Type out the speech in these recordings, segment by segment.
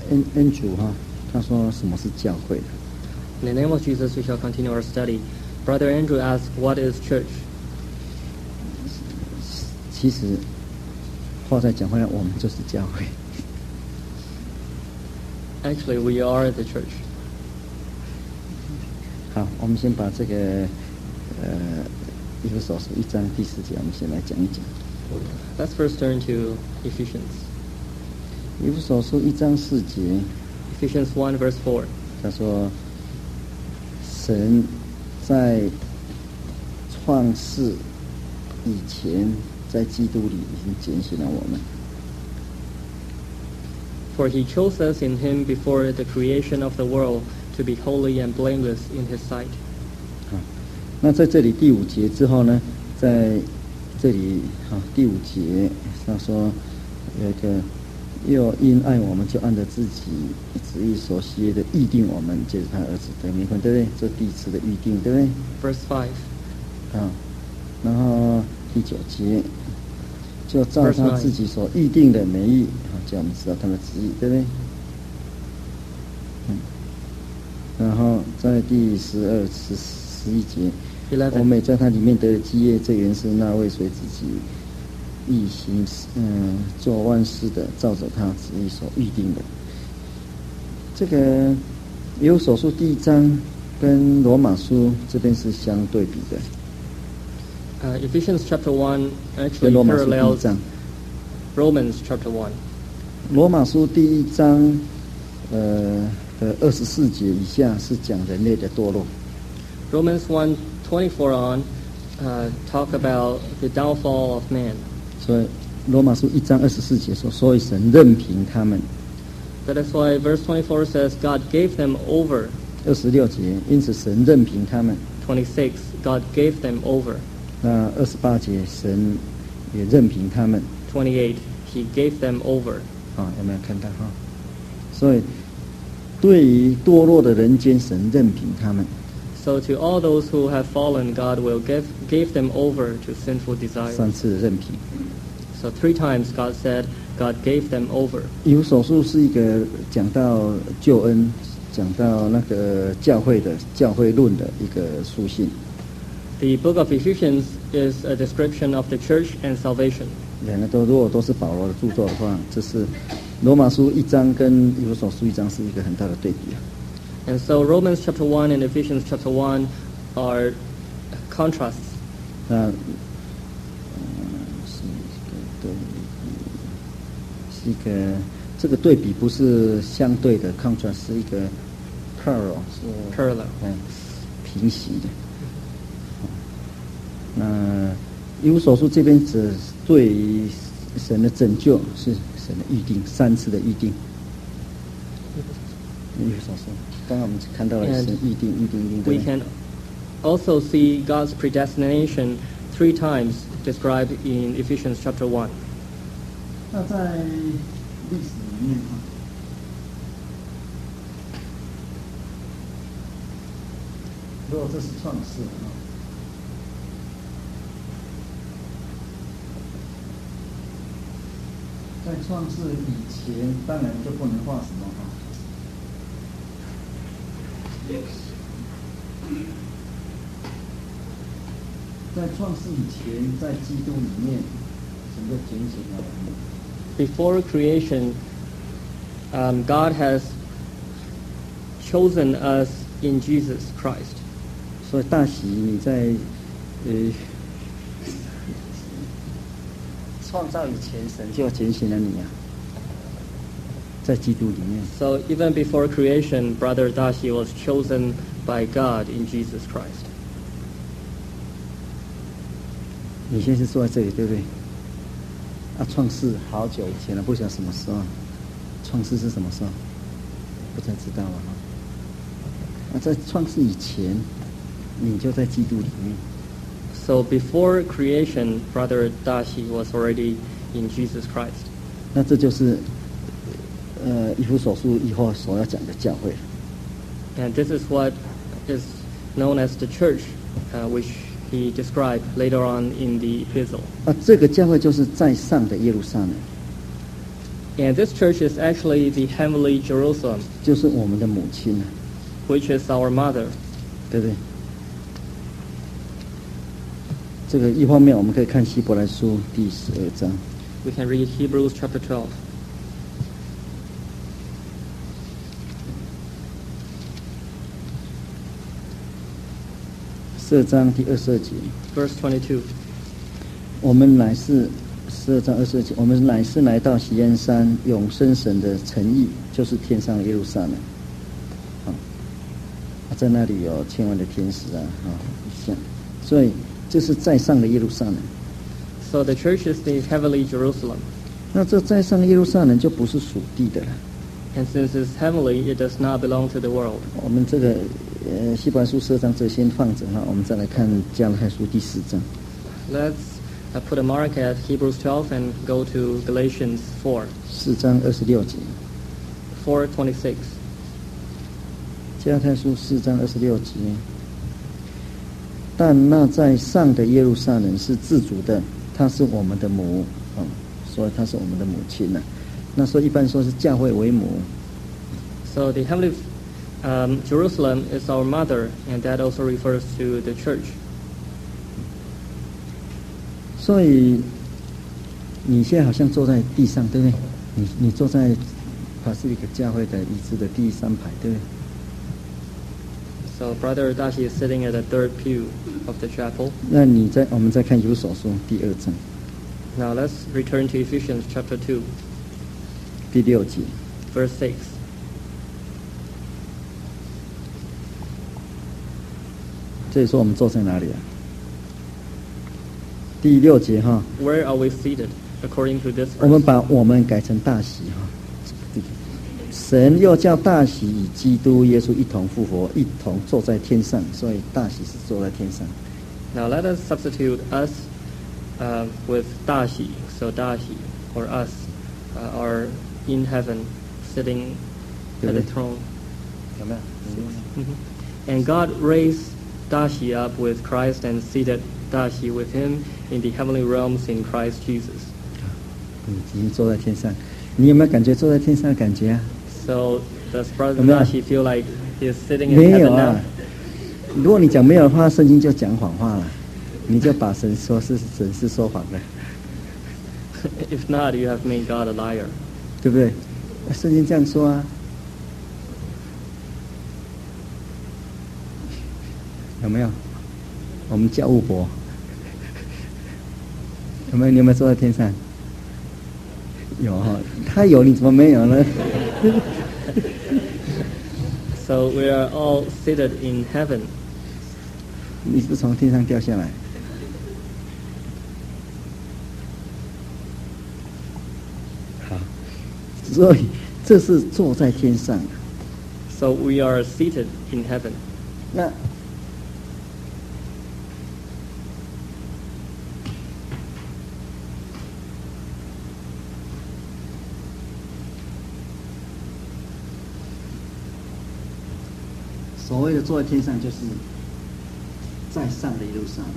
恩主哈，他说什么是教会？ In the name of Jesus, we shall continue our study. Brother Andrew asks, what is church? 其实话再讲回来，我们就是教会。 Actually, we are the church. 好，我们先把这个以弗所书1章第4节，我们先来讲一讲。 Let's first turn to Ephesians. 以弗所书1章4节， Ephesians 1 verse 4. 他说：“神在创世以前，在基督里已经拣选了我们。 For he chose us in him before the creation of the world to be holy and blameless in his sight. ” 那在这里第5节之后呢，在这里第5节他说有一个又因爱我们就按着自己旨意所写的预定我们借着他儿子得名分，对不对？这第一次的预定，对不对？ Verse 5. 然后第9节就照他自己所预定的美意叫我们知道他的旨意，对不对？然后在第12、11节，我们也在他里面得了基业，这原是那位随自己一心做万事的，照着他旨意所预定的。这个以弗所书第1章跟罗马书这边是相对比的。 Ephesians chapter 1 actually parallels Romans chapter 1. 罗马书第1章的24节以下是讲人类的堕落。 Romans 1:24 on talk about the downfall of man. 所以罗马书1章24节说，所以神任凭他们。 That is why verse 24 says God gave them over. 26节，因此神任凭他们。 26, God gave them over. 那28节，神也任凭他们。 28, he gave them over. 有没有看到哈？所以对于堕落的人间，神任凭他们。 So to all those who have fallen, God will give them over to sinful desires. 3次的任凭。 So 3 times God said God gave them over. 以弗所书是一个讲到救恩，讲到那个教会论的一个书信。 The book of Ephesians is a description of the church and salvation. 两个如果都是保罗的著作的话，这是罗马书1章跟以弗所书1章是一个很大的对比。 And so Romans chapter 1 and Ephesians chapter 1 are contrasts. 那是一个这个对比不是相对的 contrast， 是一个 parallel， 是 parallel， 平行的。那以弗所书这边只对于神的拯救是神的预定，3次的预定。以弗所书刚刚我们看到了神预定。 We can also see God's predestination 3 times described in Ephesians chapter 1. 那在历史里面如果这是创世在创世以前当然就不能画什么在创世以前，在基督里面神就拣选了我们。 Before creation, God has chosen us in Jesus Christ. 所以大喜你在创造以前，神就拣选了你啊，在基督里面。 So even before creation, Brother Dashi was chosen by God in Jesus Christ. 你现在是坐在这里，对不对？创世好久以前了，不晓得什么时候。创世是什么时候？不太知道了哈。在创世以前，你就在基督里面。 So before creation, Brother Dashi was already in Jesus Christ. 那这就是以弗所书以后所要讲的教会。 And this is what is known as the church, which he described later on in the epistle. 这个教会就是在上的耶路撒冷。 And this church is actually the heavenly Jerusalem, 就是我们的母亲啊， which is our mother. 对不对？这个一方面我们可以看希伯来书第12章。 We can read Hebrews chapter 12. 12章第22节， Verse 22. 我们乃是12章22节，我们乃是来到锡安山永生神的城邑，就是天上的耶路撒冷。在那里有千万的天使啊，像，所以就是在上的耶路撒冷。 So the church is the heavenly Jerusalem. 那这在上的耶路撒冷就不是属地的了。 And since it's heavenly, it does not belong to the world. 我们这个希伯来书12章这先放着哈，我们再来看加拉太书第4章。 Let's put a mark at Hebrews 12 and go to Galatians 4. 4章26节， 4:26. 加拉太书4章26节。但那在上的耶路撒冷是自主的，她是我们的母，所以她是我们的母亲呐、那时候一般说是教会为母。 So the heavenly Jerusalem is our mother, and that also refers to the church. 所以你现在好像坐在地上，对不对？你坐在帕斯利克教会的椅子的第3排，对不对？ So Brother Dashi is sitting at the third pew of the chapel. 那我们再看以弗所书第2章 Now let's return to Ephesians chapter 2, 第6节。 verse 6. 这里说我们坐在哪里啊？第6节哈， Where are we seated according to this 我们 verse? 把我们改成大喜哈。神又叫大喜与基督耶稣一同复活，一同坐在天上，所以大喜是坐在天上。 Now let us substitute us with Dashi. So Dashi, or us, are in heaven, sitting at the throne. 有没有？ And God raised Dashi up with Christ and seated Dashi with him in the heavenly realms in Christ Jesus. 已经坐在天上，你有没有感觉坐在天上的感觉啊？ So does Brother 有没有？ Dashi feel like he's sitting in 没有 heaven 啊 now?。 如果你讲没有的话，圣经就讲谎话了，你就把神说是神是说谎的， If not, you have made God a liar. 对不对？圣经这样说啊。有没有？我们教务伯有没有？你有没有坐在天上？有哈，他有，你怎么没有呢？ So we are all seated in heaven. 你是从天上掉下来。好，所以这是坐在天上。 So we are seated in heaven. 那所谓的坐在天上，就是在上的一路上。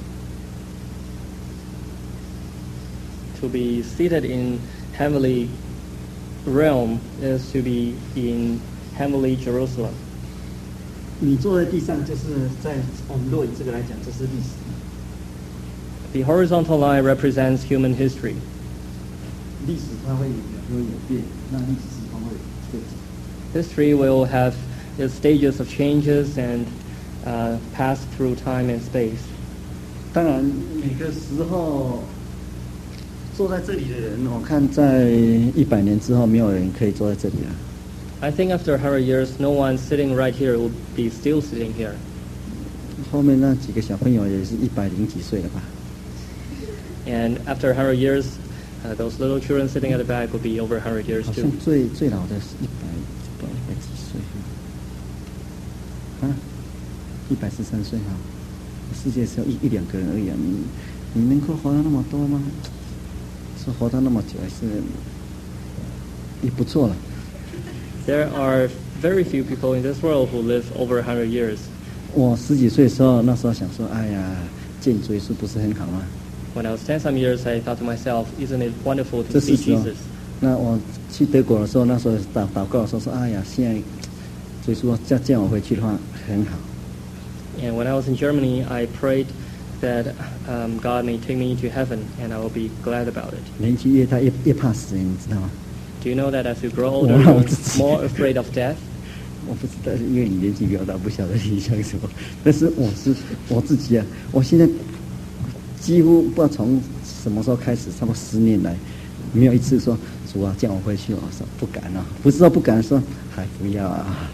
To be seated in heavenly realm is to be in heavenly Jerusalem. 你坐在地上，就是在我们若以这个来讲，这是历史。 The horizontal line represents human history. 历史它会有变，那历史时空会变。 History will have its stages of changes and pass through time and space. 当然，每个时候坐在这里的人，我看在100年之后，没有人可以坐在这里了。 I think after 100 years, no one sitting right here will be still sitting here. 后面那几个小朋友也是100几岁了吧？ And after 100 years, those little children sitting at the back will be over 100 years 好 too. 像最老的是100几岁啊，143岁哈。世界只有一两个人而已啊，你能够活到那么多吗？说活到那么久还是也不错了。 There are very few people in this world who live over 100 years. 我10几岁的时候，那时候想说，哎呀，见主耶稣不是很好吗？ When I was 10 some years, I thought to myself, isn't it wonderful 这 to see 是时候 Jesus? 那我去德国的时候，那时候祷告的时候说：“哎呀，现在所以说叫我回去的话很好。” And when I was in Germany, I prayed that God may take me to heaven, and I will be glad about it. 年纪越大越怕死，你知道吗？ Do you know that as you grow older, you're more afraid of death? 我不知道，因为你年纪比较大，不晓得你想什么。但是我自己啊，我现在几乎不知道从什么时候开始，差不多10年来，没有一次说主啊叫我回去，我说不敢啊，不是说不敢，说还不要啊。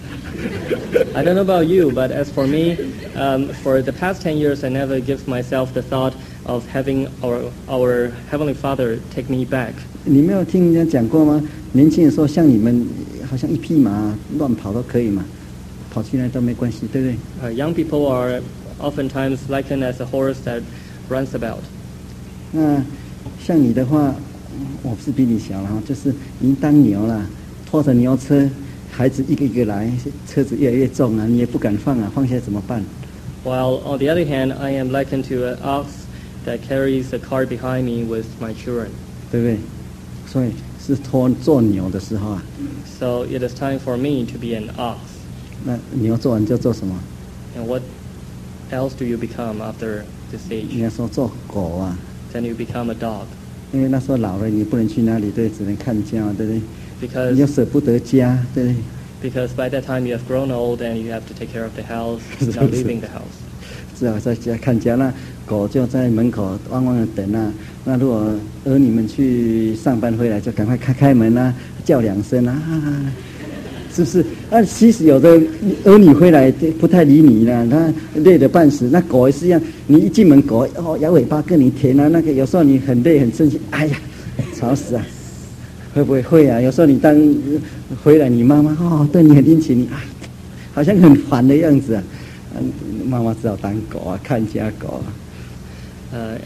I don't know about you, but as for me, for the past 10 years, I never give myself the thought of having our Heavenly Father take me back. 你没有听人家讲过吗？年轻的时候像你们，好像一匹马乱跑都可以嘛，跑去那都没关系，对不对？ Young people are oftentimes likened as a horse that runs about. 那像你的话，我是比你小了哈，就是已经当牛了，拖着牛车。孩子一个一个来，车子越来越重啊，你也不敢放啊，放下来怎么办？ While on the other hand, I am likened to an ox that carries a cart behind me with my children. 对不对？所以是做牛的时候啊。 So it is time for me to be an ox. 那牛做完就做什么？ And what else do you become after this 你 age? 要说做狗啊， Then you become a dog. 因为那时候老了，你不能去哪里，对，只能看家，对不对？ Because 你又舍不得家，对不对？ Because by that time you have grown old and you have to take care of the house, not leaving the house. 只好在家看家，那狗就在门口汪汪的等啊。那如果儿女们去上班回来，就赶快开门啊，叫2声啊，是不是？啊，其实有的儿女回来不太理你了，他累得半死。那狗也是一样，你一进门，狗摇尾巴跟你舔啊。那个有时候你很累很生气，哎呀，吵死啊！会不会会啊？有时候你当回来，你妈妈对你很殷勤，你好像很烦的样子啊。妈妈只好当狗啊，看家狗啊。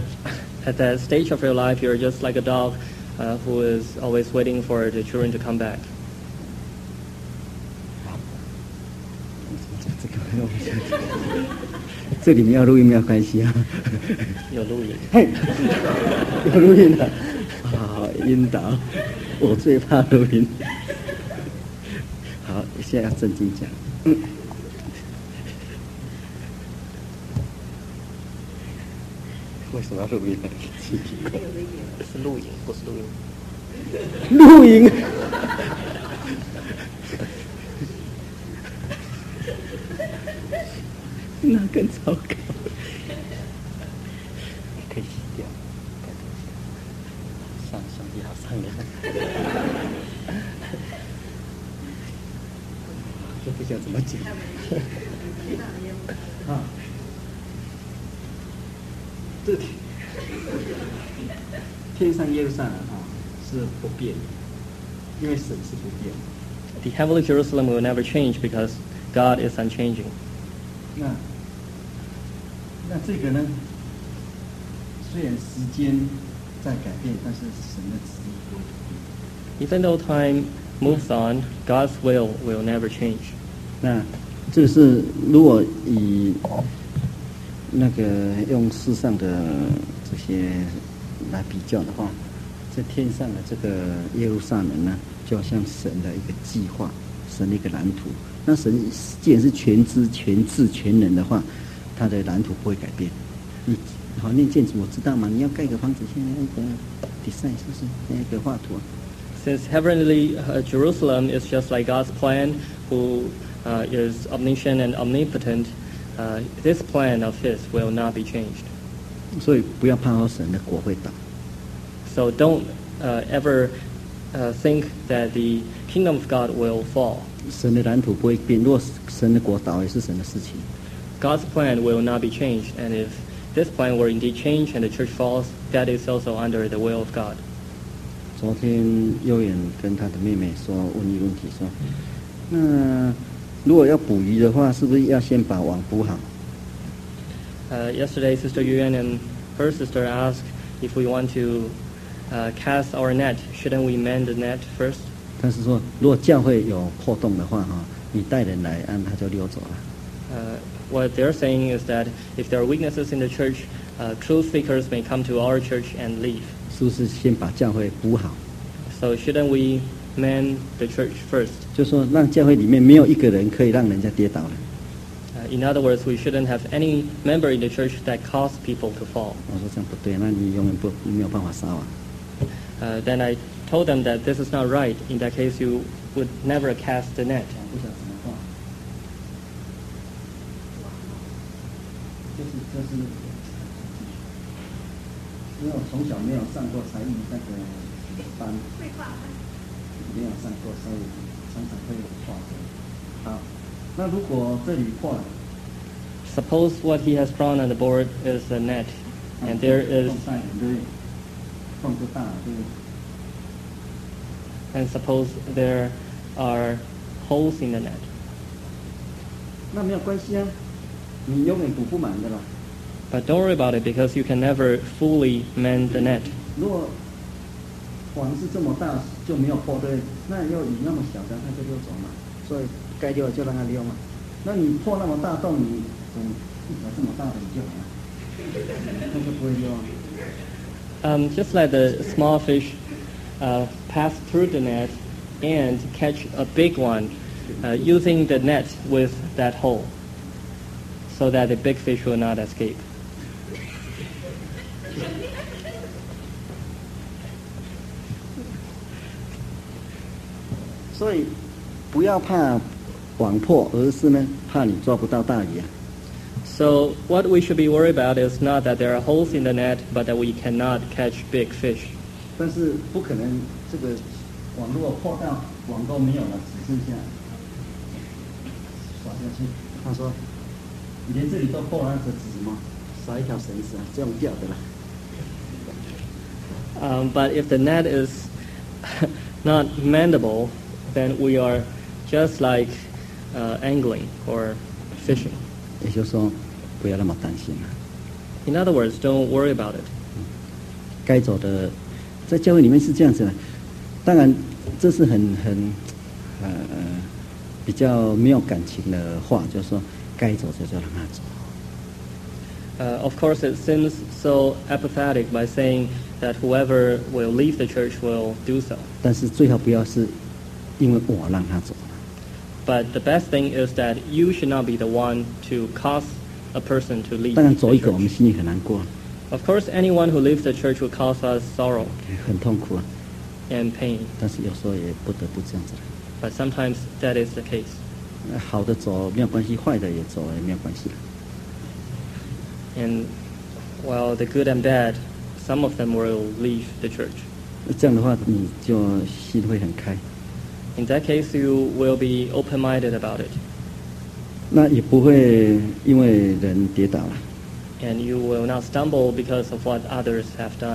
At that stage of your life, you're just like a dog who is always waiting for the children to come back. 这里面要录音没有关系啊。 有录音。 嘿，有录音的。好，引导，我最怕录音。好，现在要正经讲。为什么要录音呢？ 是录影，不是录音。 录音。那更糟糕。可以洗掉，上帝好上梁。这不晓得怎么讲。啊，这天上耶路撒冷是不变的，因为神是不变的。 The heavenly Jerusalem will never change because God is unchanging. 那这个呢？虽然时间在改变，但是神的旨意不会改变。 Even though time moves on, God's will never change. 那这是如果以那个用世上的这些来比较的话，在天上的这个耶路撒冷呢，就好像神的一个计划，神的一个蓝图。那神既然是全知、全智、全能的话，他的蓝图不会改变。你好念建筑，我知道嘛？你要盖个房子，现在那个 design 是不是那个画图啊？ Since heavenly Jerusalem is just like God's plan, who is omniscient and omnipotent, this plan of His will not be changed. 所以不要怕说神的国会倒。 So don't ever think that the kingdom of God will fall. 神的蓝图不会变，如果神的国倒，也是神的事情。 God's plan will not be changed, and if this plan were indeed changed and the church falls, that is also under the will of God. 昨天悠远跟他的妹妹问一个问题说，那如果要捕鱼的话，是不是要先把网捕好？ Yesterday, Sister Yuan and her sister asked if we want to cast our net, shouldn't we mend the net first? 但是说，如果教会有破洞的话，你带人来，他就溜走了。 What they're saying is that if there are weaknesses in the church, truth seekers may come to our church and leave. 是不是先把教会补好？ So shouldn't we mend the church first? 就说让教会里面没有一个人可以让人家跌倒的。 In other words, we shouldn't have any member in the church that cause people to fall. 我说这样不对，那你永远没有办法烧啊。 Then I told them that this is not right. In that case, you would never cast the net. 不晓得怎么画，就是因为我从小没有上过才艺那个班，没有上过，所以常常会画。好，那如果这里画， Suppose what he has drawn on the board is a net, and there is, 放不大，对。 and suppose there are holes in the net. 那没有关系啊，你永远补不满的啦。 But don't worry about it because you can never fully mend the net. 如果网是这么大就没有破，对，那要以那么小的那就溜走嘛，所以该溜就让它溜嘛。那你破那么大洞，你一条这么大的你就好了，那就不会溜啊。 Just let the small fish pass through the net and catch a big one using the net with that hole so that the big fish will not escape. 所以不要怕网破，而是呢怕你抓不到大鱼啊。 So what we should be worried about is not that there are holes in the net, but that we cannot catch big fish. 但是不可能这个网如果破到网都没有了，只剩下耍下去。他说，你连这里都破了，这指什么？耍一条绳子啊，这样钓的啦。 But if the net is not mendable, then we are just like angling or fishing. 也就是说，不要那么担心了。 In other words, don't worry about it. 该走的，在教会里面是这样子的。当然，这是很比较没有感情的话，就是说该走就让他走。 Of course, it seems so apathetic by saying that whoever will leave the church will do so. 但是最好不要是因为我让他走。 But the best thing is that you should not be the one to cause a person to leave 当然 the 走一个，我们 church. 心里很难过， Of course, anyone who leaves the church will cause us sorrow 很痛苦啊。 and pain. 但是有时候也不得不这样子了。 But sometimes that is the case. 好的走没有关系，坏的也走也没有关系。 And while the good and bad, some of them will leave the church. 这样的话，你就心会很开， In that case, you will be open-minded about it. 那也不会因为人跌倒了。 And you will not stumble because of what others have done.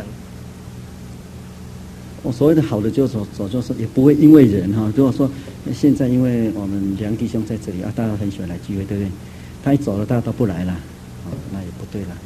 我所谓的好的就走，就是也不会因为人哈。如果说现在因为我们梁弟兄在这里啊，大家很喜欢来聚会，对不对？他一走了，大家都不来了，那也不对了。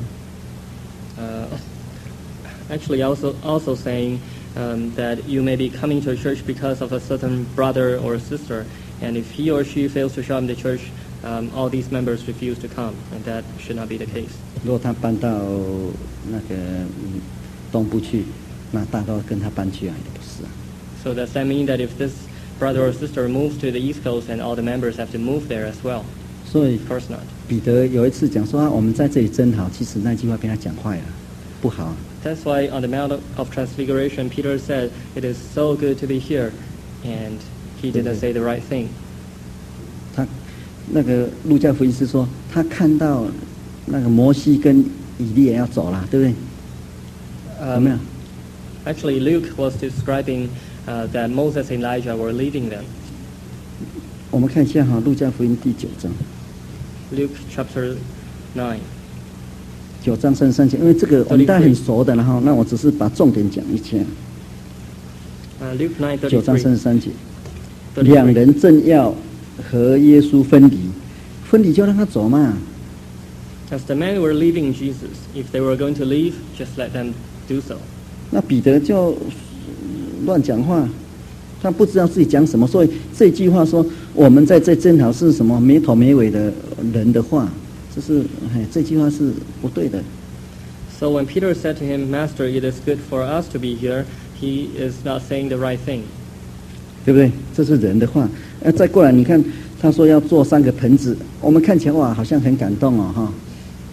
Actually, also saying that you may be coming to a church because of a certain brother or sister, and if he or she fails to show up in the church, all these members refuse to come, and that should not be the case. 如果他搬到那个东部去，那大家都跟他搬去啊，也不是啊。 So does that mean that if this brother or sister moves to the East Coast, and all the members have to move there as well? 所以 Of course not. 彼得有一次讲说、我们在这里真好，其实那句话被他讲坏了，不好啊。 That's why on the Mount of Transfiguration, Peter said, "It is so good to be here," and he didn't say the right thing. 他那个路加福音是说，他看到那个摩西跟以利亚要走了，对不对？有没有？ Actually, Luke was describing that Moses and Elijah were leaving them. 我们看一下哈，路加福音第9章。 Luke chapter 9. 9章33节，因为这个我们大家很熟的，然后那我只是把重点讲一下。 Luke 9章 9:33. 33节，两人正要和耶稣分离，分离就让他走嘛。 As the men were leaving Jesus, if they were going to leave, just let them do so. 那彼得就乱讲话，他不知道自己讲什么，所以这句话说我们在这正好是什么没头没尾的人的话，这句话是不对的。 So when Peter said to him, "Master, it is good for us to be here," he is not saying the right thing. 对不对？这是人的话。再过来，你看他说要做3个盆子，我们看起来哇，好像很感动哦，哈。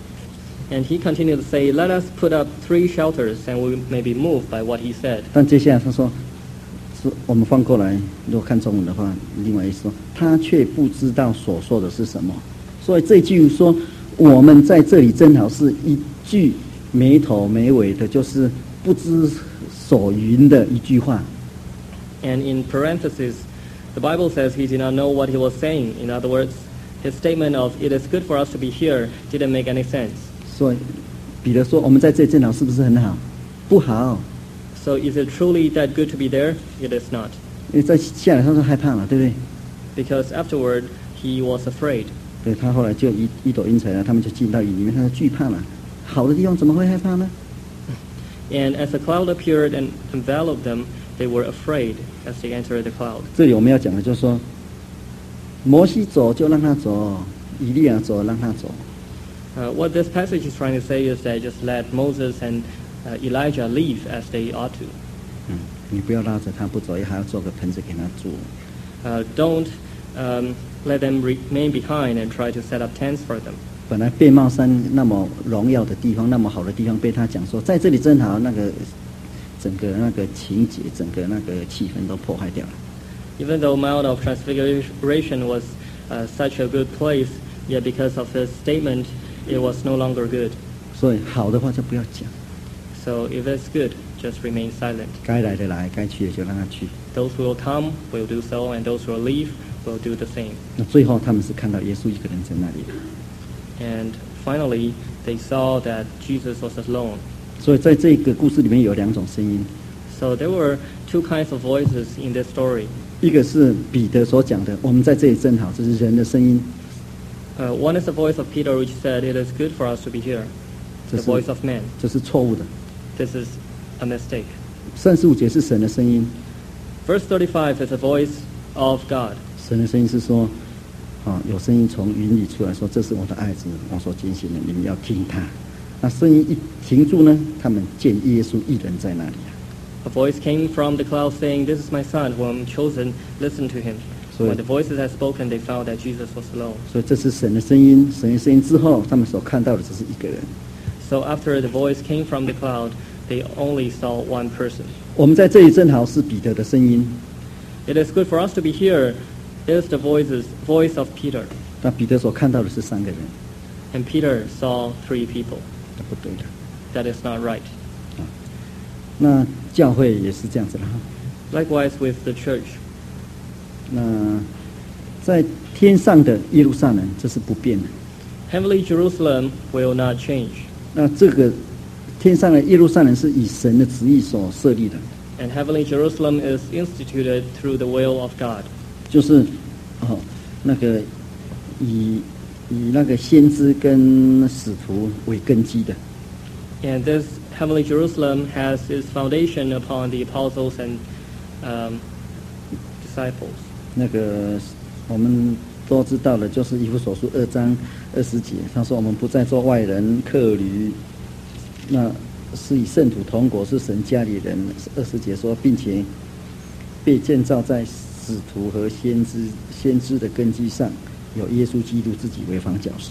And he continued to say, "Let us put up 3 shelters," and we may be moved by what he said. 但接下来他说，是我们翻过来，如果看中文的话，另外一说，他却不知道所说的是什么。所以这句说，我们在这里正好是一句没头没尾的，就是不知所云的一句话。 And in parentheses, the Bible says he did not know what he was saying. In other words, his statement of "it is good for us to be here" didn't make any sense. 所以彼得说，我们在这里正好是不是很好？不好。 So is it truly that good to be there? It is not. 因为在下来他说害怕了，对不对？ Because afterward, he was afraid. 对，他后来就一朵云彩了，他们就进到雨里面，他就惧怕了。好的地方怎么会害怕呢？ And as the cloud appeared and enveloped them, they were afraid as they entered the cloud. 这里我们要讲的就是说，摩西走就让他走，以利亚走让他走。 What this passage is trying to say is that just let Moses and Elijah leave as they ought to. 你不要拉着他不走，还要做个盆子给他住。 Don't let them remain behind and try to set up tents for them. 本来变帽山那么荣耀的地方，那么好的地方，被他讲说在这里真好，那个整个那个情节，整个那个气氛都破坏掉了。 Even though Mount of Transfiguration was such a good place, yet because of his statement, it was no longer good. 所以好的话就不要讲。 So if it's good, just remain silent. 该来的来，该去的就让他去。 Those who will come will do so, and those who will leave will do the same. 那最后他们是看到耶稣一个人在那里。 And finally, they saw that Jesus was alone. 所以在这个故事里面有2种声音， So there were 2 kinds of voices in this story. 一个是彼得所讲的，我们在这里正好，这是人的声音。 One is the voice of Peter, which said, "It is good for us to be here." The voice of man. 这是错误的。 This is a mistake. 35节是神的声音， Verse 35 is the voice of God. 神的声音是说，有声音从云里出来说，这是我的爱子，我所拣选的，你们要听他。那声音一停住呢，他们见耶稣一人在那里。 A voice came from the cloud saying, "This is my son, whom I am chosen. Listen to him." When the voices had spoken, they found that Jesus was alone. 所以这是神的声音，神的声音之后，他们所看到的只是一个人。 So after the voice came from the cloud, they only saw one person. 我们在这里正好是彼得的声音。 It is good for us to be here. Is the voice of Peter. 那彼得所看到的是3个人， And Peter saw 3 people. 那不对的。 That is not right. 那教会也是这样子的哈。 Likewise with the church. 那在天上的耶路撒冷，这是不变的。 Heavenly Jerusalem will not change. 那这个天上的耶路撒冷是以神的旨意所设立的， And heavenly Jerusalem is instituted through the will of God. 就是那个以那个先知跟使徒为根基的。 And this heavenly Jerusalem has its foundation upon the apostles and disciples. 那个我们都知道的，就是以弗所书2章20节，他说我们不再做外人客旅，那是以圣徒同国，是神家里人。20节说，并且被建造在使徒和先知的根基上，有耶稣基督自己为房角石。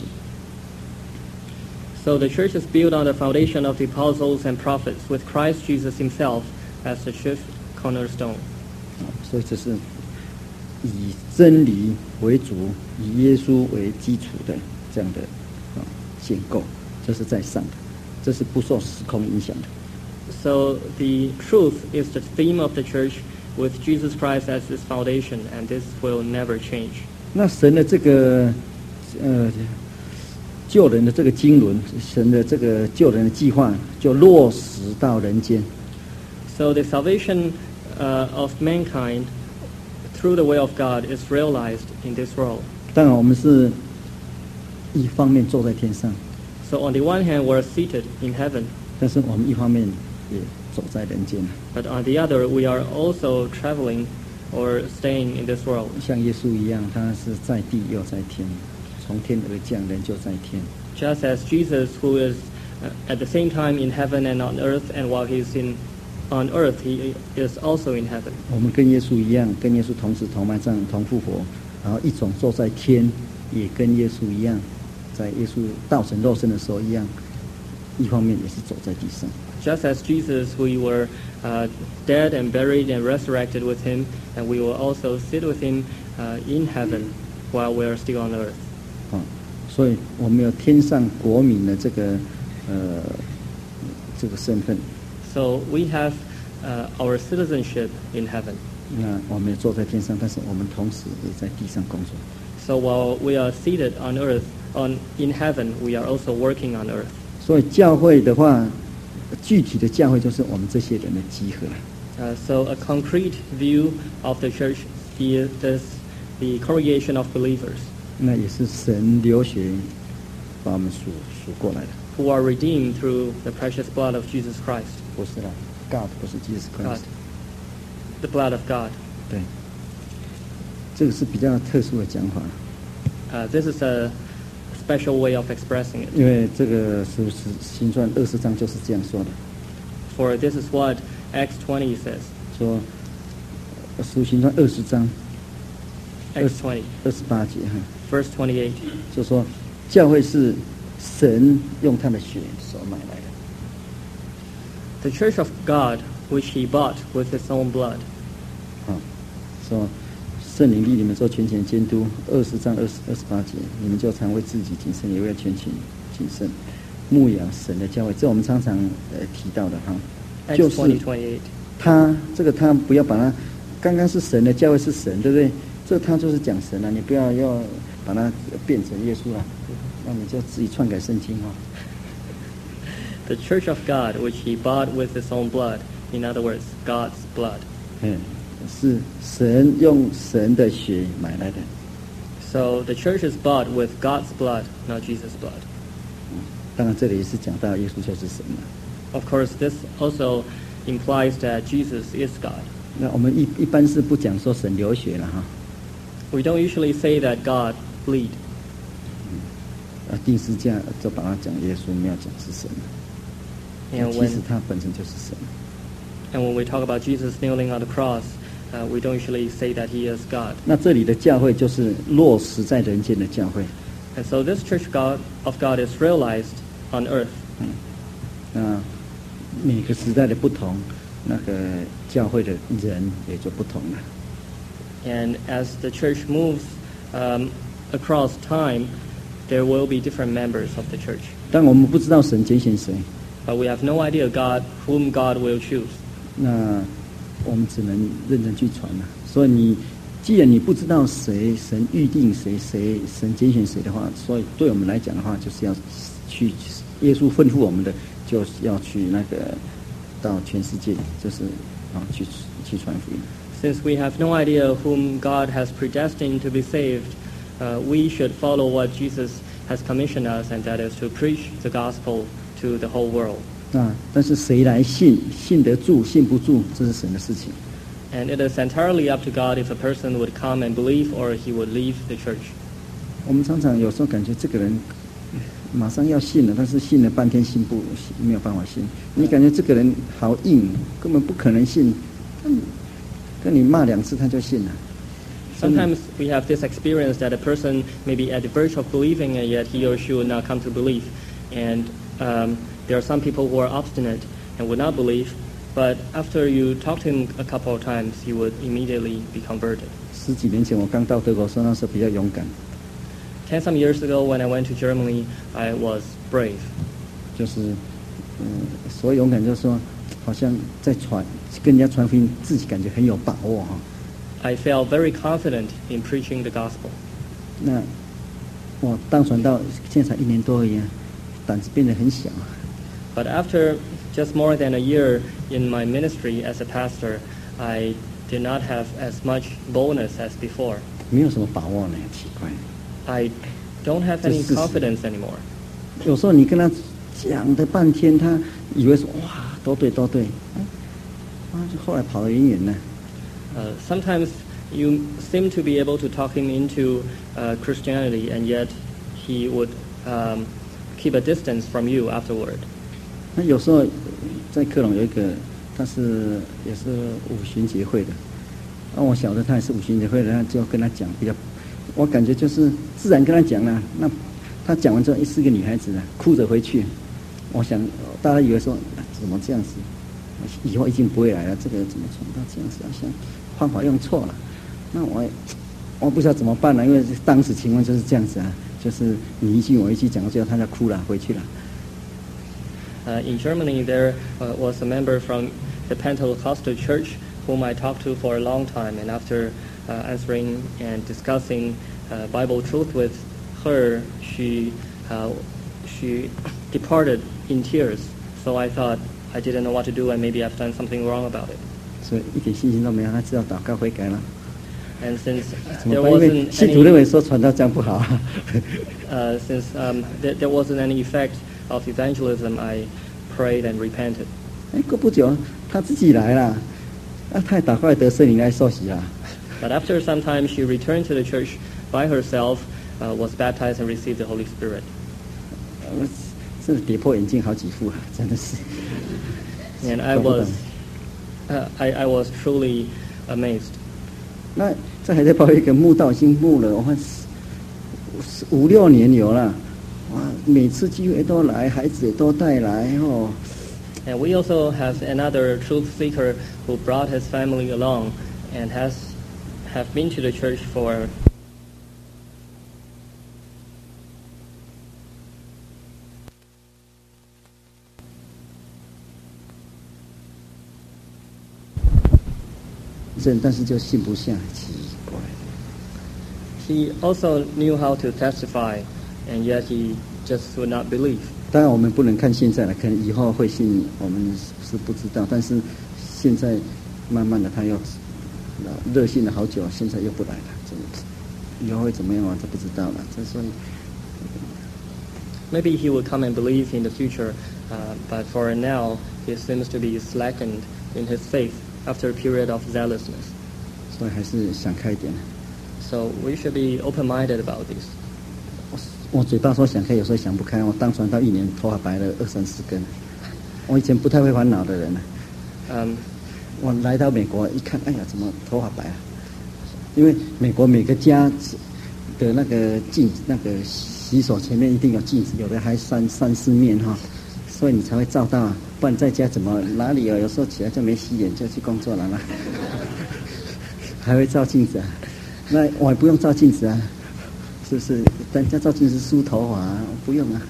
So the church is built on the foundation of the apostles and prophets, with Christ Jesus himself as the chief cornerstone. 所以这是以真理为主，以耶稣为基础的这样的建构，这是在上的，这是不受时空影响的。 So the truth is the theme of the church, with Jesus Christ as its foundation, and this will never change. 那神的这个救人的这个经纶，神的这个救人的计划就落实到人间。 So the salvation of mankind through the will of God is realized in this world. 当然，我们是一方面坐在天上， So on the one hand, we're seated in heaven, 但是我们一方面也走在人间。 but on the other, we are also traveling or staying in this world. 像耶稣一样，他是在地又在天，从天而降，人就在天。 Just as Jesus, who is at the same time in heaven and on earth, and while he's in on earth, he is also in heaven. 我们跟耶稣一样，跟耶稣同死、同埋葬、同复活，然后一种坐在天，也跟耶稣一样，在耶稣道成肉身的时候一样，一方面也是走在地上。 Just as Jesus, we were dead and buried and resurrected with him, and we will also sit with him in heaven while we are still on earth. 所以我们有天上国民的这个身份。 So we have our citizenship in heaven. 那我们也坐在天上，但是我们同时也在地上工作。 So while we are seated on earth, in heaven, we are also working on earth. 所以教会的话，具体的教会就是我们这些人的集合。 So a concrete view of the church is the congregation of believers. 那也是神流血把我们赎过来的。 Who are redeemed through the precious blood of Jesus Christ. 不是啦 ，God 不是 Jesus Christ。 The blood of God. 对，这个是比较特殊的讲法。 This is a special way of expressing it. 因为这个是新传20章就是这样说的。 For this is what Acts 20 says. 说使徒行传20章。 Acts 20. 28节哈。 Verse 28. 就说教会是神用他的血所买来的。 The church of God, which He bought with His own blood. 说圣灵立你们做全权监督，20章28节，你们就常为自己谨慎，也为全群谨慎，牧养神的教会。这我们常常提到的哈，就是他这个他不要把它，刚刚是神的教会是神，对不对？这他就是讲神了，你不要把它变成耶稣了，那你就自己篡改圣经哈。 The church of God, which He bought with His own blood, in other words, God's blood. 是神用神的血买来的。 So the church is bought with God's blood, not Jesus' blood. 当然，这里也是讲到耶稣就是神了。 Of course, this also implies that Jesus is God. 那我们一般是不讲说神流血了哈。 We don't usually say that God bleed. 定十字架就把它讲耶稣，没有讲是神。其实他本身就是神。 And when we talk about Jesus kneeling on the cross, we don't usually say that He is God. 那这里的教会就是落实在人间的教会。 And so this church of God is realized on earth. 那每个时代的不同，那个教会的人也就不同了。 And as the church moves across time, there will be different members of the church. 但我们不知道神拣选谁。 But we have no idea whom God will choose. 那我们只能认真去传了。所以既然你不知道谁，神预定谁，神拣选谁的话，所以对我们来讲的话，就是要去耶稣吩咐我们的，就要去那个到全世界，就是去传福音。 Since we have no idea whom God has predestined to be saved, we should follow what Jesus has commissioned us, and that is to preach the gospel to the whole world. 但是谁来信得住，信不住，这是神的事情。 And it is entirely up to God if a person would come and believe or he would leave the church. 我们常常有时候感觉这个人马上要信了，但是信了半天没有办法信。你感觉这个人好硬，根本不可能信，跟你骂2次他就信了。 Sometimes we have this experience that a person may be at the verge of believing and yet he or she would not come to believe. And there are some people who are obstinate and would not believe, but after you talk to him a couple of times, he would immediately be converted. 10几年前我刚到德国，那时候比较勇敢。 10 some years ago, when I went to Germany, I was brave. 就是所谓勇敢，就是说，好像在跟人家传福音，自己感觉很有把握哈。 I felt very confident in preaching the gospel. 那我当传道现在才1年多而已，胆子变得很小。 But after just more than a year in my ministry as a pastor, I did not have as much boldness as before. 没有什么把握呢，奇怪。 I don't have any confidence anymore. 有时候你跟他讲的半天，他以为说哇都对，就后来跑得远远呢。 Sometimes you seem to be able to talk him into Christianity, and yet he would keep a distance from you afterward. 那有时候在科隆有一个他也是五旬节会的。那我晓得他也是五旬节会的，就跟他讲比较，我感觉就是自然跟他讲了。那他讲完之后，是个女孩子呢，哭着回去。我想大家以为说怎么这样子，以后已经不会来了，这个怎么传到这样子，好像方法用错了。那我不知道怎么办了，因为当时情况就是这样子啊，就是你一句我一句讲到最后，他就哭了，回去了。 In Germany, there was a member from the Pentecostal church whom I talked to for a long time, and after answering and discussing Bible truth with her, she departed in tears. So I thought I didn't know what to do, and maybe I've done something wrong about it. 所以一点信心都没有，他知道祷告悔改了。 And since 怎么 there 办？因为 wasn't 信徒认为说传道这样不好。 since there wasn't any effect of evangelism, I prayed and repented. 过不久他自己来了，他也祷告得圣灵来受洗了。 But after some time, she returned to the church by herself, was baptized and received the Holy Spirit. 真的跌破眼镜好几副啊，真的是。 And I was truly amazed. 那在海德堡有一个墓道已经墓了，我看5、6年有了，哇，每次聚会都来，孩子也都带来哦。 And we also have another truth seeker who brought his family along and have been to the church for. 但是就信不下，奇怪。He also knew how to testify, and yet he just would not believe. 当然我们不能看现在了，可能以后会信，我们是不知道。但是现在慢慢的他又热心了好久，现在又不来了，以后会怎么样啊？这不知道了。这所以 Maybe he will come and believe in the future, but for now he seems to be slackened in his faith after a period of zealousness. 所以还是想开一点。 So we should be open-minded about this. 我嘴巴说想开，有时候想不开。我当传道1年，头发白了2、3、4根。我以前不太会烦恼的人呢。我来到美国一看，哎呀，怎么头发白啊？因为美国每个家的那个镜，那个洗手前面一定有镜子，有的还3、4面哈，所以你才会照到啊。不然在家怎么哪里有时候起来就没洗眼就去工作了啦，还会照镜子啊？那我也不用照镜子啊，是不是？人家照镜子梳头发啊，不用啊。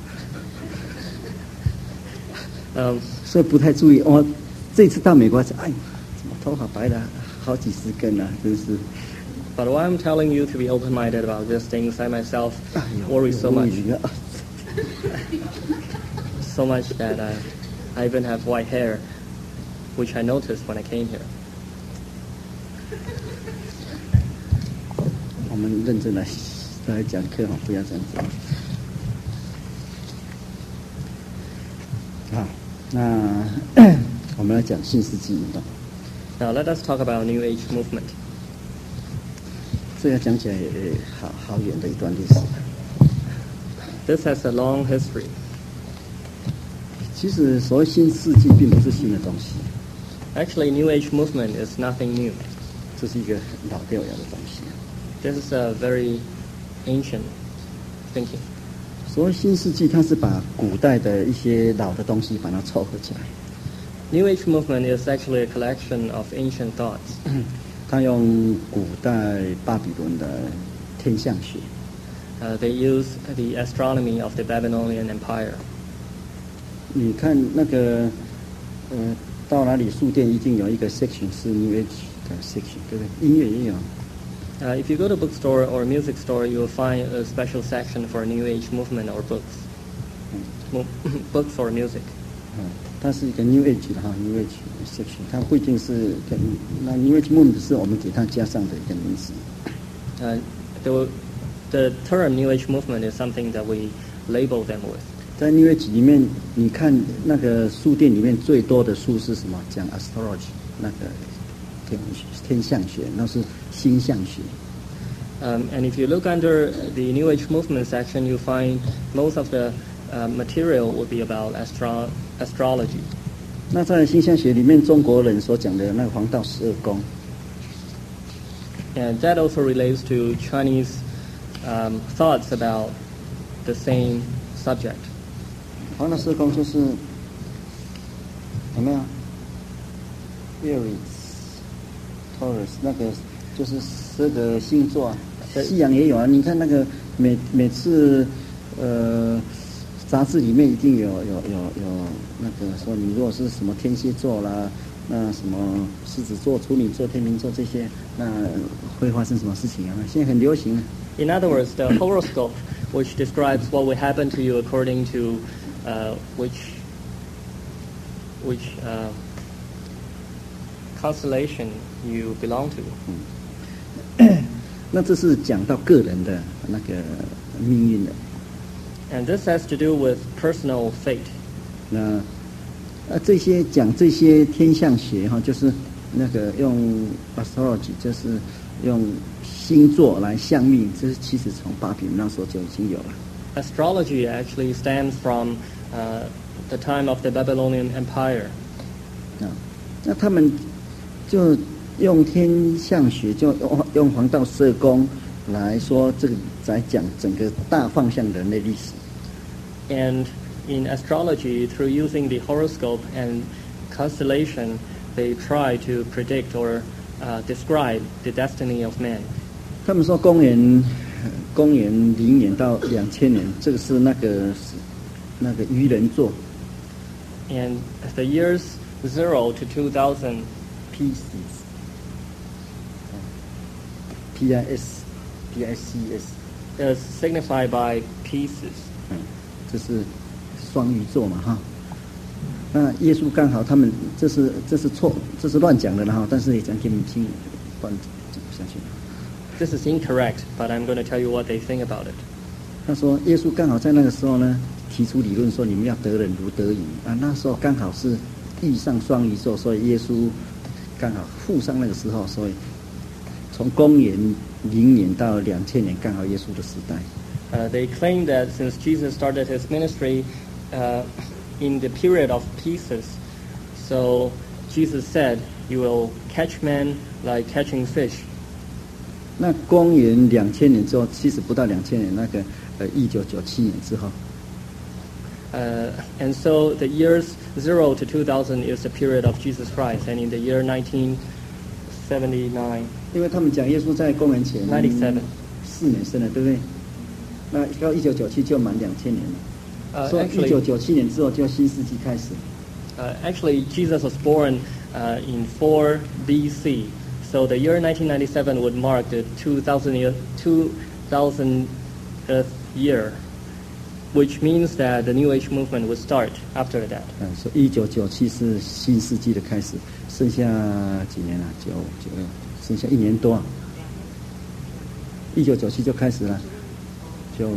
所以不太注意。我这次到美国，哎，怎么头发白了好几十根啊，真是。 But why I'm telling you to be open-minded about these things, I myself worry so much. So much that I even have white hair, which I noticed when I came here. 我们认真来讲课哈，不要这样子。好，那我们来讲新世纪运动。 Now let us talk about New Age movement. 这要讲起来也好远的一段历史。 This has a long history. 其实所谓新世纪并不是新的东西。 Actually, New Age movement is nothing new. 这是一个老掉牙的东西。 This is a very ancient thinking. 所谓新世纪，它是把古代的一些老的东西把它凑合起来。 New Age movement is actually a collection of ancient thoughts. 他用古代巴比伦的天象学。 They use the astronomy of the Babylonian Empire. 你看那个到哪里书店一定有一个 section 是 New Age 的 section， 对不对？音乐也有。 If you go to a bookstore or a music store, you will find a special section for New Age movement or books. Books or music. 它是一个 New Age 的哈 ，New Age section， 它不一定是那 New Age movement 是我们给它加上的一个名词。 The term New Age movement is something that we label them with. 在 New Age 里面，你看那个书店里面最多的书是什么？讲 astrology， 那个天象学，那是星象学。 And if you look under the New Age movement section, you find most of the material would be about astrology. 那在星象学里面，中国人所讲的那个黄道12宫。 And that also relates to Chinese thoughts about the same subject. 黄道12宫就是有没有 Aries、Taurus 那个就是12个星座啊，西洋也有啊。你看那个每次杂志里面一定有那个说你如果是什么天蝎座啦，那什么狮子座、处女座、天秤座这些，那会发生什么事情啊？现在很流行啊。 In other words, the horoscope, which describes what will happen to you according to which constellation you belong to. 那这是讲到个人的那个命运的。 And this has to do with personal fate. 那这些讲这些天象学哈，就是那个用 astrology， 就是用星座来相命，这是其实从巴比伦那时候就已经有了。 Astrology actually stems from the time of the Babylonian Empire. 那他们就用天象学，就用黄道12宫来说，这个在讲整个大方向的人类历史。 And in astrology, through using the horoscope and constellation, they try to predict or describe the destiny of man. 他们说公元0年到2000年，这个是那个愚人座。 And the years 0 to 2000 Pisces is signified by pieces. 这是双鱼座嘛哈。那耶稣刚好他们这是错，这是乱讲的了哈，但是也讲给你们听，不然讲不下去。 This is incorrect, but I'm going to tell you what they think about it. 他说耶稣刚好在那个时候呢，提出理论说你们要得人如得鱼啊。那时候刚好是遇上双鱼座，所以耶稣刚好附上那个时候，所以从公元0年到2000年，刚好耶稣的时代。 They claim that since Jesus started his ministry in the period of pieces, so Jesus said, "You will catch men like catching fish." 那公元2000年之后，其实不到2000年，那个1997年之后。 And so the years 0 to 2000 is the period of Jesus Christ, and in the year 1979, 因为他们讲耶稣在公元前4年生的，对不对？那到1997就满2000年了。所以1997年之后就新世纪开始。 Actually, Jesus was born in 4 BC, so the year 1997 would mark the 2000th year, which means that the New Age movement would start after that. 所以1997是新世纪的开始，剩下几年了？9，剩下1年多。1997就开始了，就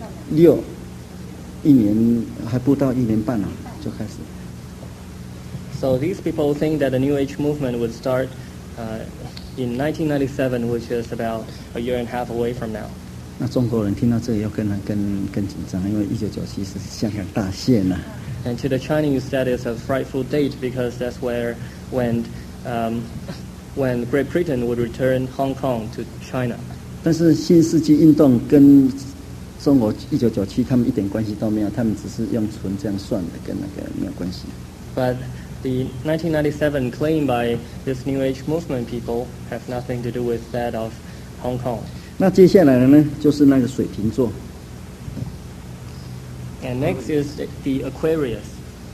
1年还不到1年半了，就开始。 So these people think that the New Age movement would start in 1997, which is about a year and a half away from now. 那中国人听到这个要更紧张，因为1997是香港大限了。 And to the Chinese, that is a frightful date because that's when Great Britain would return Hong Kong to China. 但是新世纪运动跟中国1997他们一点关系都没有，他们只是用纯这样算的，跟那个没有关系。 But the 1997 claim by this New Age movement people have nothing to do with that of Hong Kong. 那接下来的呢，就是那个水瓶座。 And next is the Aquarius.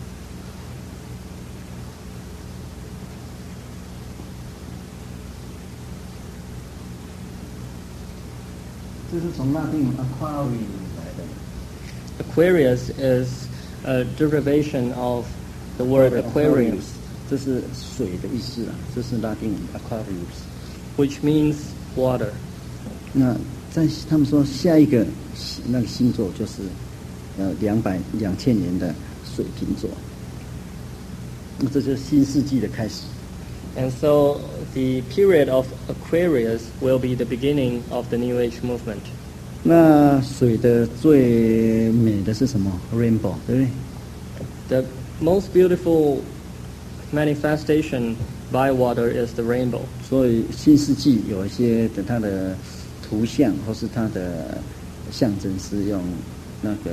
这是从拉丁文 Aquarius 来的。 Aquarius is a derivation of the word aquarium, 这是水的意思啊，这是拉丁文 Aquarius， which means water. 那在他们说下一个那个星座就是2000年的水瓶座，那这就是新世纪的开始。 And so the period of Aquarius will be the beginning of the New Age movement. 那水的最美的是什么 ？Rainbow， 对不对？ The most beautiful manifestation by water is the rainbow. 所以新世纪有一些的它的图像或是它的象征是用那个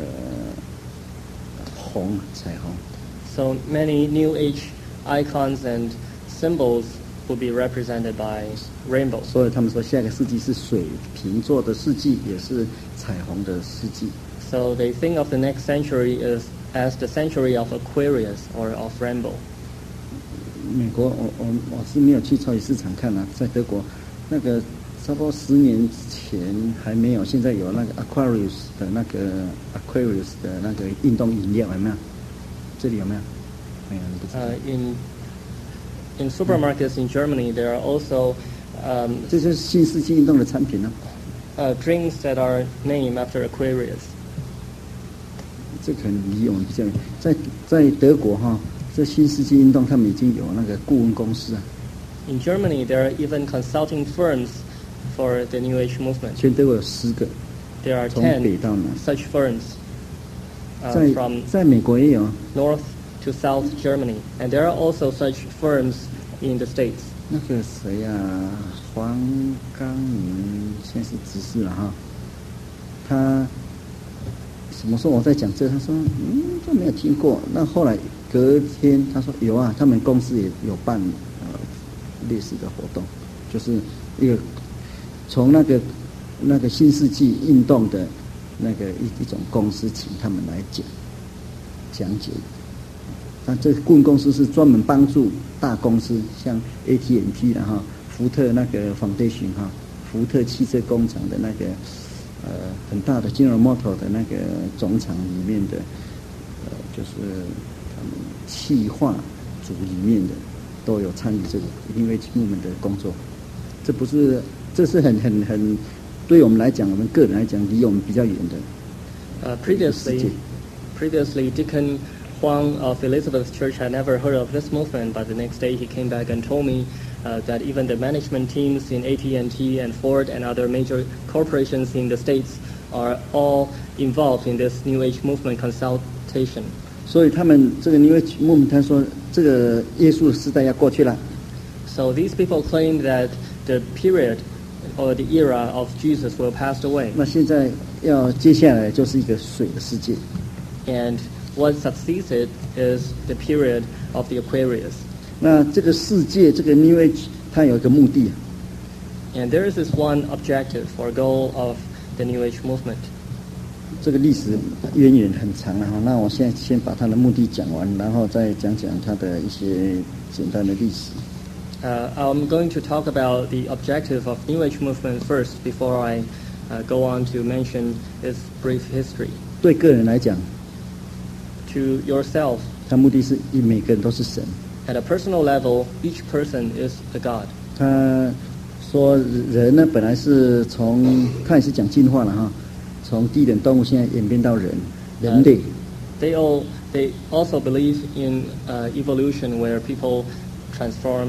红彩虹。 So many New Age icons and symbols will be represented by rainbows. 所以他们说下个世纪是水瓶座的世纪，也是彩虹的世纪。 So they think of the next century as the century of Aquarius or of rainbow. 美国，我是没有去超级市场看啊，在德国，那个差不多10年前还没有，现在有那个 Aquarius 的那个运动饮料有没有？这里有没有？没有，你不知道。 In supermarkets in Germany, there are also 这就是新世纪运动的产品呢。 drinks that are named after Aquarius. 这可能离我们比较远。在德国哈，这新世纪运动他们已经有那个顾问公司啊。 In Germany, there are even consulting firms for the New Age movement. 全德国有10个。 There are 从北到南 10 such firms from 在美国也有 North to South Germany, and there are also such firms in the States. 那个谁呀，黄刚明现在是执事了哈，他什么时候我在讲这，他说这没有听过。那后来隔天他说有啊，他们公司也有办类似的活动，就是一个从那个新世纪运动的那个一种公司请他们来讲解。那这个顾问公司是专门帮助大公司，像 AT&T 的哈，福特那个 Foundation 哈，福特汽车工厂的那个很大的 General Motors 的那个总厂里面的就是他们企划组里面的都有参与这个New Age Movement的工作。这是很对我们来讲，我们个人来讲，离我们比较远的。 Previously, Deacon Huang of Elizabeth Church had never heard of this movement, but the next day he came back and told me that even the management teams in AT&T and Ford and other major corporations in the States are all involved in this New Age movement consultation. 所以他们这个 New Age Movement 他说这个耶稣的时代要过去了。 So these people claim that the period or the era of Jesus will pass away. 那现在接下来就是一个水的世界。 And what succeeds it is the period of the Aquarius. 那这个世界，这个 New Age 它有一个目的。 And there is this one objective or goal of the New Age movement. 这个历史渊源很长了哈，那我现在先把它的目的讲完，然后再讲它的一些简单的历史。 I'm going to talk about the objective of New Age movement first before I go on to mention its brief history. 对个人来讲 To yourself, 它目的是每个人都是神。 at a personal level, each person is a god. 他说人呢，本来是他也是讲进化了哈，从低等动物现在演变到人类。 They also believe in evolution, where people transform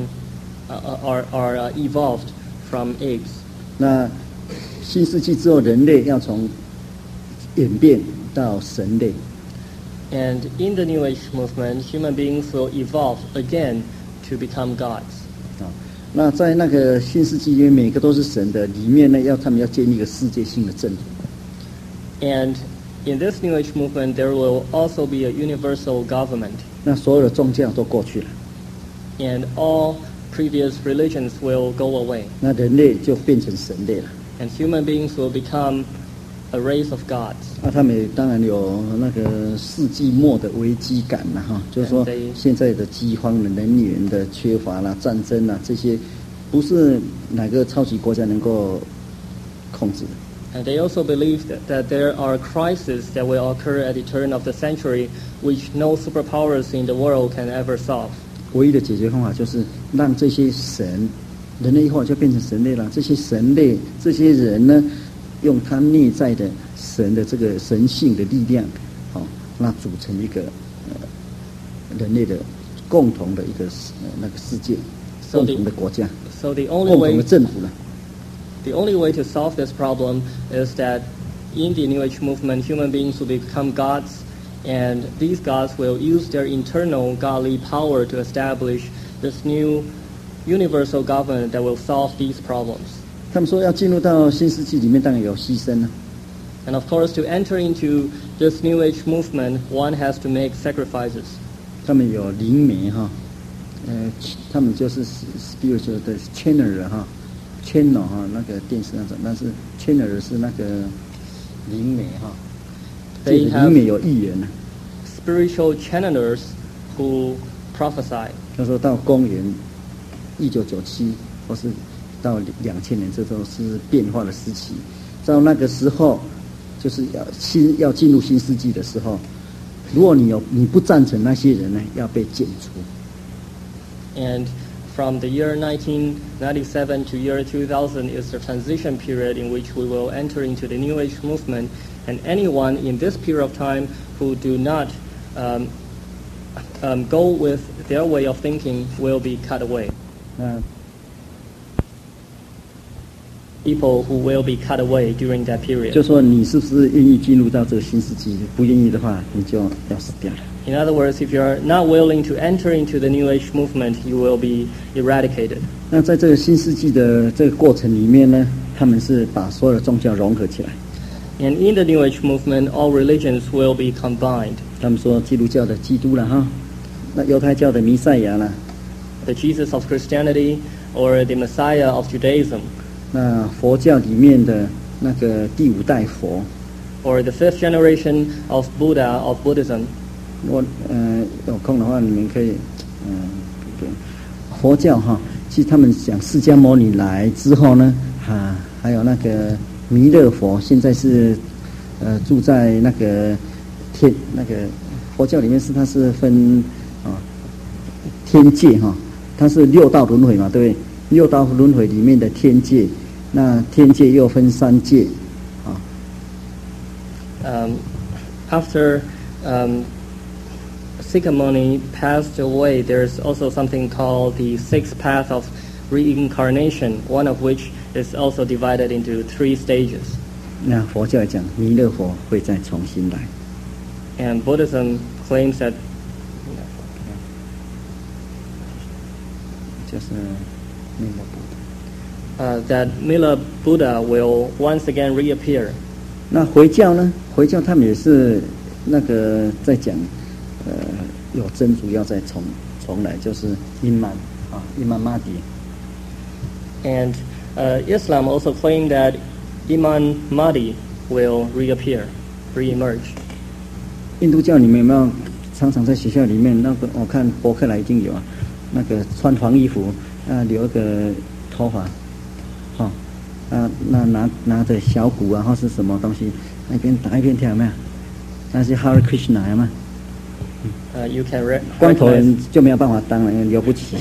are evolved from apes. 那新世纪之后，人类要从演变到神类。 And in the New Age movement, human beings will evolve again to become gods. 那在那个新世纪里面，每个都是神的里面呢，他们要建立一个世界性的政府。 And in this New Age movement, there will also be a universal government. 那所有的宗教都过去了。 And all previous religions will go away. 那人类就变成神类了。 And human beings will become a race of gods. 他们也当然有那个世纪末的危机感了哈，就是说现在的饥荒、能源的缺乏啦、战争啦，这些不是哪个超级国家能够控制的。 And they also believe that there are crises that will occur at the turn of the century, which no superpowers in the world can ever solve. 唯一的解决方法就是让这些神，人类以后就变成神类了。这些神类，这些人呢，用他内在的神的这个神性的力量，那组成一个人类的共同的一个那个世界，共同的国家，共同的政府了。 The only way to solve this problem is that in the New Age movement, human beings will become gods, And these gods will use their internal godly power to establish this new universal government that will solve these problems. 他们说要进入到新世纪里面，当然有牺牲了。 And of course, to enter into this New Age movement, one has to make sacrifices. 他们有灵媒哈，他们就是 spiritual 的 channel 哈 ，channel 哈，那个电视那种，但是 channel 是那个灵媒哈。 They have 灵媒有预言呢。 spiritual channelers who prophesy. 他说到公元1997或是到2000年，这都是变化的时期。到那个时候，就是要进入新世纪的时候，如果你不赞成那些人呢，要被剪除。 And from the year 1997 to year 2000 is the transition period in which we will enter into the New Age movement, and anyone in this period of time who do not go with their way of thinking will be cut away. People who will be cut away during that period. 就说你是不是愿意进入到这个新世纪？不愿意的话，你就要死掉了。 In other words, if you are not willing to enter into the New Age movement, you will be eradicated. 那在这个新世纪的这个过程里面呢，他们是把所有的宗教融合起来。 And in the New Age movement, all religions will be combined. 他们说基督教的基督了哈，那犹太教的弥赛亚啦， The Jesus of Christianity or the Messiah of Judaism. 那佛教里面的那个第5代佛 or the 5th generation of Buddha of Buddhism. 有空的话你们可以佛教哈，其实他们讲释迦牟尼来之后呢，还有那个弥勒佛，现在是住在那个佛教里面它是分天界哈，它是6道轮回嘛，对不对？6道轮回里面的天界，那天界又分3界啊。 After Sikamoni passed away, there's also something called the 6th path of reincarnation, one of which is also divided into 3 stages. 那佛教讲弥勒佛会再重新来。 And Buddhism claims that 就是弥勒 that Mila Buddha will once again reappear. 那回教呢？回教他们也是那个在讲，有真主要再重来，就是Imam Mahdi。 And Islam also claimed that Imam Mahdi will re-emerge. 印度教你们有没有常常在学校里面那个？我看博客来一定有啊，那个穿黄衣服留个头发，那拿着小鼓啊或是什么东西，一边打一边跳，有没有？那是 Hare Krishna 有没有 ？You can 光头人就没有办法当了，了不起。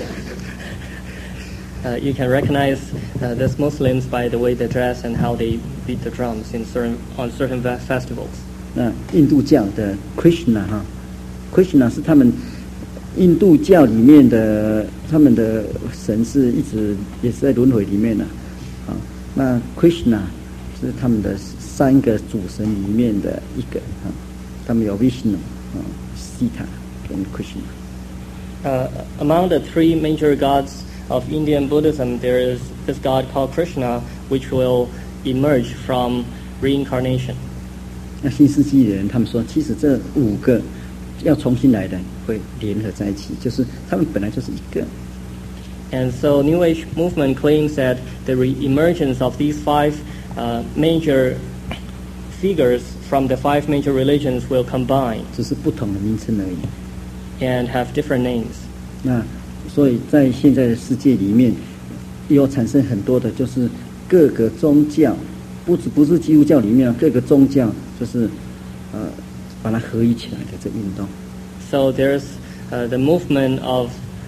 You can recognize these Muslims by the way they dress and how they beat the drums on certain festivals. 那印度教的 Krishna 是他们印度教里面的，他们的神是一直也是在轮回里面的那 Krishna 是他们的3个主神里面的一个他们有 Vishnu、Sita 跟 Krishna。 Among the 3 major gods of Indian Buddhism, there is this god called Krishna, which will emerge from reincarnation. 那新世纪的人他们说，其实这5个要重新来的会联合在一起，就是他们本来就是一个。 And so New Age movement claims that the re-emergence of these 5 major figures from the 5 major religions will combine. 只是不同的名称而已。 And have different names. 那所以在现在的世界里面，又产生很多的，就是各个宗教，不是基督教里面各个宗教，就是把它合一起来的这运动。 So there's the movement of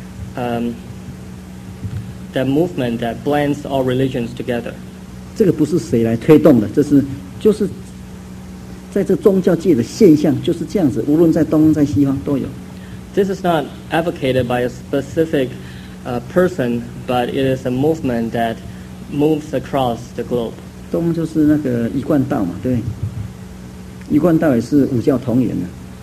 that movement that blends all religions together. 这个不是谁来推动的，就是在这宗教界的现象就是这样子，无论在东方在西方都有。 This is not advocated by a specific person, but it is a movement that moves across the globe. 东方就是那个一贯道嘛，对不对？一贯道也是五教同源的。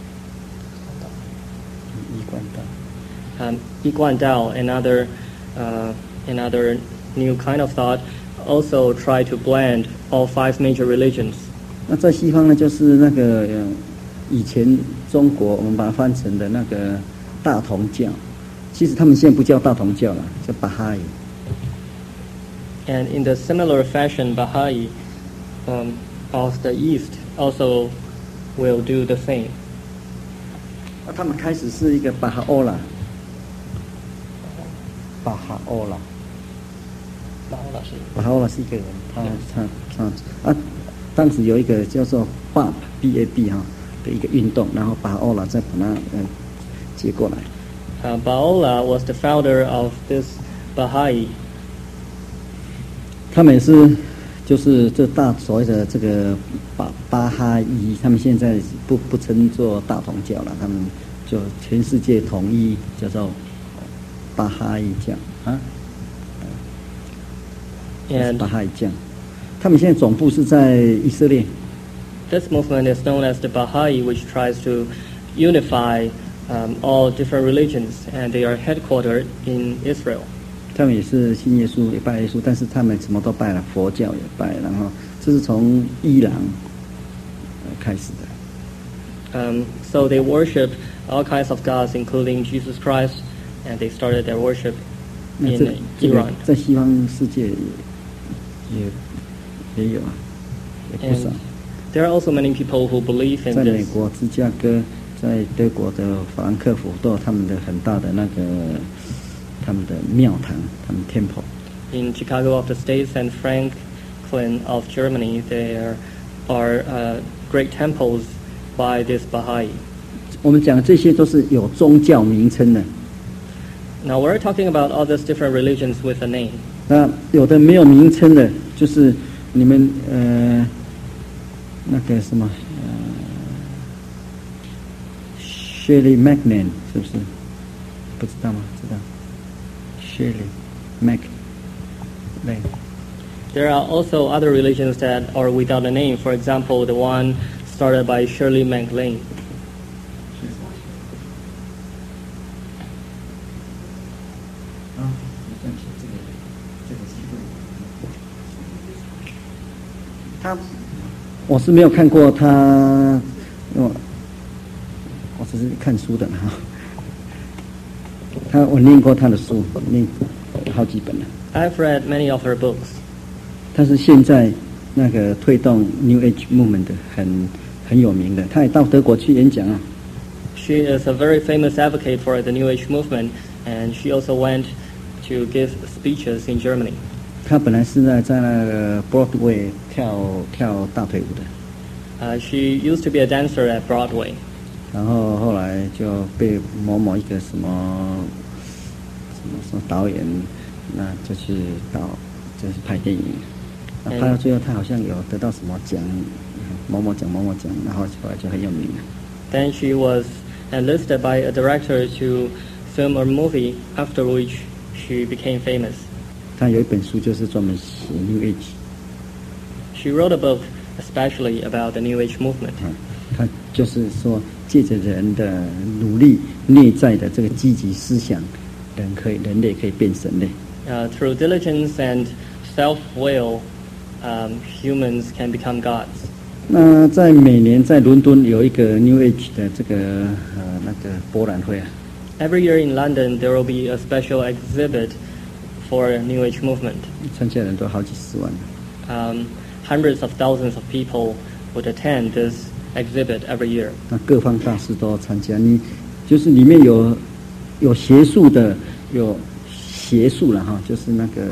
Yi Guan Dao, another new kind of thought, also try to blend all 5 major religions. 那在西方呢，就是那个以前中国我们把它翻成的那个大同教，其实他们现在不叫大同教了，叫巴哈伊。 And in the similar fashion, Baha'i of the East also will do the same. 他们开始是一个巴哈欧拉，巴哈欧拉是一个人，他当时有一个叫做 BAB 哈的一个运动，然后巴哈欧拉再把它接过来。 Baha'u'llah was the founder of this Baha'i. 他们也是就是这所谓的这个巴哈伊，他们现在不称作大同教了，他们就全世界统一叫做巴哈伊教啊。巴哈伊教，他们现在总部是在以色列。 This movement is known as the Baha'i, which tries to unify all different religions, and they are headquartered in Israel. 他们也是信耶稣，也拜耶稣，但是他们什么都拜了，佛教也拜，然后这是从伊朗开始的。 So they worship all kinds of gods, including Jesus Christ, and they started their worship in Iran. 在西方世界也有啊，也不少。 There are also many people who believe in this. 在美国芝加哥，在德国的法兰克福都有他们的很大的那个他们的庙堂，他们 temple. In Chicago of the States and Franklin of Germany, there are great temples by this Baha'i. 我们讲这些都是有宗教名称的。 Now we're talking about all these different religions with a name. 那有的没有名称的，就是你们那个什么Shirley MacLaine 是不是？不知道吗？知道。Shirley MacLaine. There are also other religions that are without a name. For example, the one started by Shirley MacLaine. 我是没有看过他，我只是看书的哈。我念过他的书，念好几本了。 I've read many of her books. 他是现在那个推动 New Age Movement 的很有名的，他也到德国去演讲啊。 She is a very famous advocate for the New Age movement, and she also went to give speeches in Germany. 他本来是在那个 Broadway 跳大腿舞的。 She used to be a dancer at Broadway. 然后后来就被某一个什么导演，那就去就是拍电影。拍到最后，他好像有得到什么奖，某某奖，然后后来就很有名了。 Then she was enlisted by a director to film a movie, after which she became famous. 他有一本书就是专门写 New Age. She wrote a book especially about the New Age movement. 他就是说，借着人的努力，内在的这个积极思想，人类可以变神类。 Through diligence and self-will, humans can become gods. 那在每年在伦敦有一个 New Age 的这个那个博览会啊。 Every year in London, there will be a special exhibit for New Age movement. 参加人都好几十万。 Hundreds of thousands of people would attend this exhibit every year. 那各方大师都参加，你就是里面有学术的，有邪术了哈，就是那个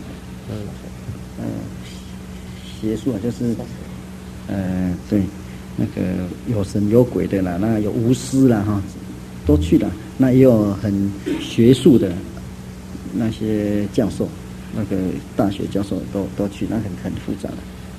邪术啊，就是对，那个有神有鬼的啦，那有巫师啦哈，都去了。那也有很学术的那些教授，那个大学教授都去，那很复杂的。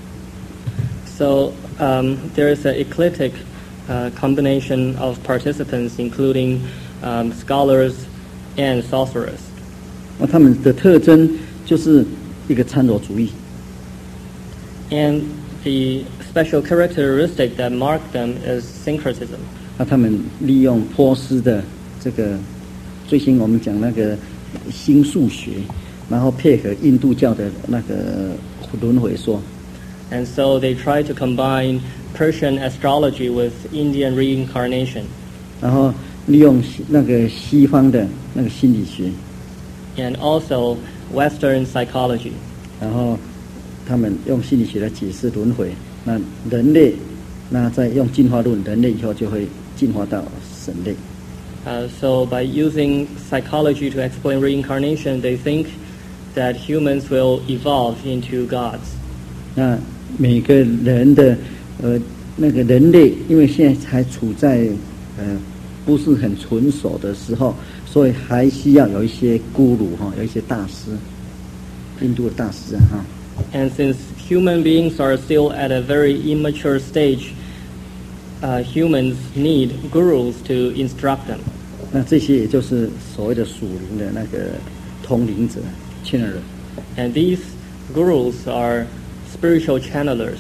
So there is an eclectic combination of participants, including scholars and sorcerers. 那他们的特征就是一个参罗主义。 And the special characteristic that marked them is syncretism. 那他们利用波斯的这个最新我们讲那个新数学，然后配合印度教的那个轮回说。 And so they try to combine Persian astrology with Indian reincarnation. 然后利用那个西方的那个心理学。 And also Western psychology. 然后他们用心理学来解释轮回。那人类，那再用进化论，人类以后就会进化到神类。 So by using psychology to explain reincarnation, they think that humans will evolve into gods. 那每个人的那个人类，因为现在还处在不是很成熟的时候，所以还需要有一些咕噜哈，有一些大师，印度的大师哈。 And since human beings are still at a very immature stage, humans need gurus to instruct them. 那这些也就是所谓的属灵的那个通灵者 ，channeler。 And these gurus are spiritual channelers.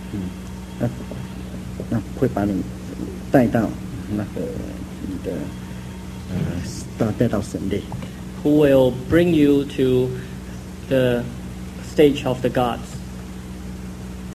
那会把你带到那个你的带到神类。 Who will bring you to the stage of the gods.